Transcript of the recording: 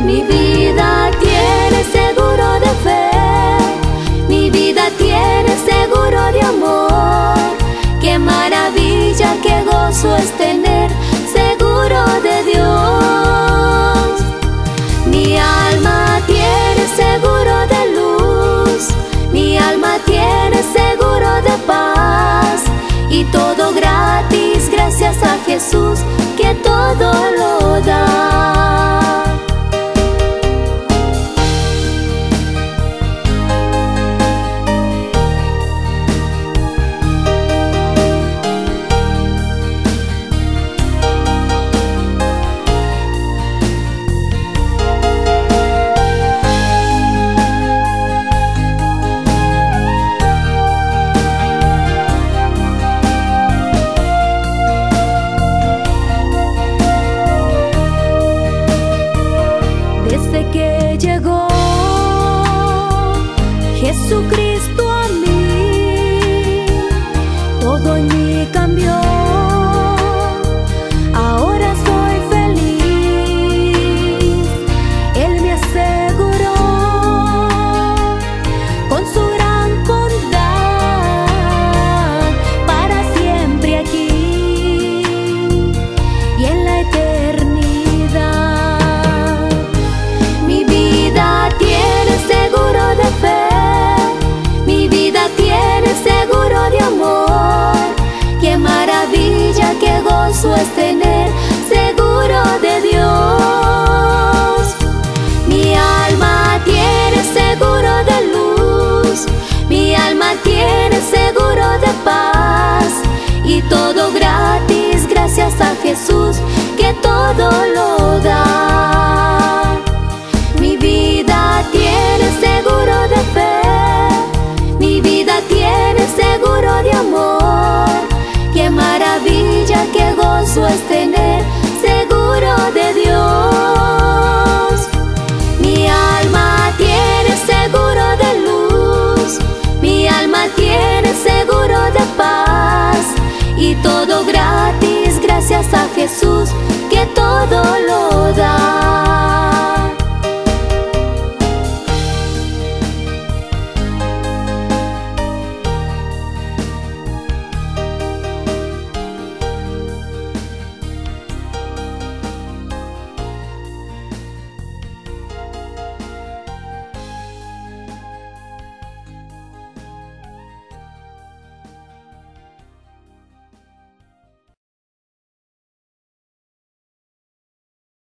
Mi vida tiene seguro de fe, mi vida tiene seguro de amor. Qué maravilla, qué gozo es tener seguro de Dios. Mi alma tiene seguro de luz, mi alma tiene seguro de paz, y todo gratis gracias a Jesús que todo lo da. Desde que llegó Jesucristo a mí, todo en mí cambió. Ahora soy feliz. Él me aseguró con su gran bondad para siempre aquí y en la eternidad. Mi vida tiene seguro de fe, mi vida tiene seguro de amor. Qué maravilla, qué gozo es tener seguro de Dios. Mi alma tiene seguro de luz, mi alma tiene seguro de paz, y todo gratis gracias a Jesús que todo lo da. Mi vida tiene seguro de fe, mi vida tiene seguro de amor. Qué maravilla, qué gozo es tener seguro de Dios. Mi alma tiene seguro de luz, mi alma tiene seguro de paz, y todo gratis gracias a Jesús que todo lo